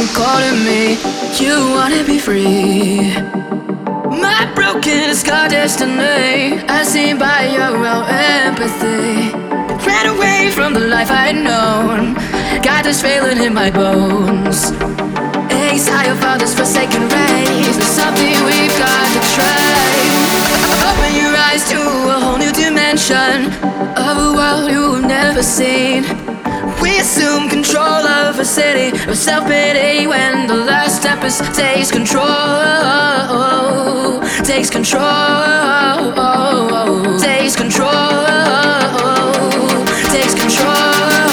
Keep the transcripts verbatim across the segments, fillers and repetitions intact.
calling me. You wanna be free. My broken scar destiny, I seen by your own empathy. Ran away from the life I'd known. Got this feeling in my bones. Exile for this forsaken race. There's something we've got to try. Open your eyes to a whole new dimension of a world you've never seen. We assume control of a city of self-pity when the last tempest takes control. Takes control. Takes control. Takes control.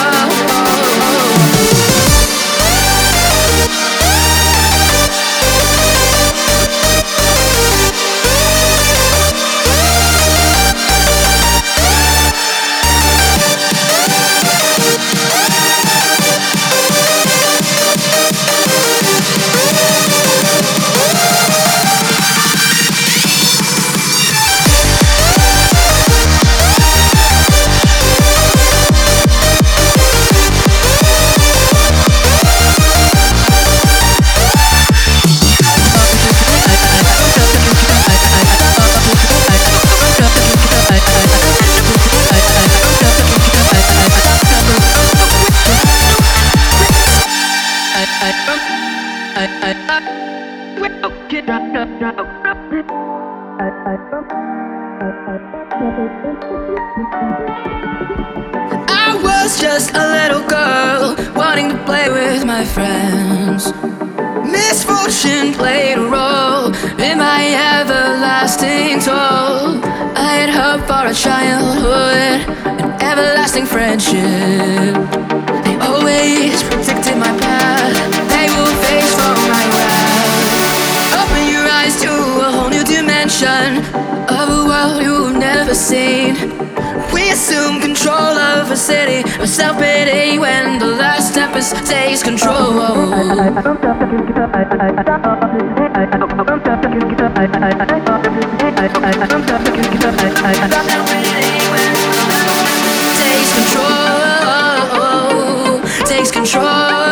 I was just a little girl wanting to play with my friends. Misfortune played a role in my everlasting toll. I had hoped for a childhood, an everlasting friendship. They always predicted my path. They will face from my wrath. Open your eyes to a whole new dimension of a world you've never seen. We assume control of a city of self-pity when the last tempest takes control. Takes control. Takes control.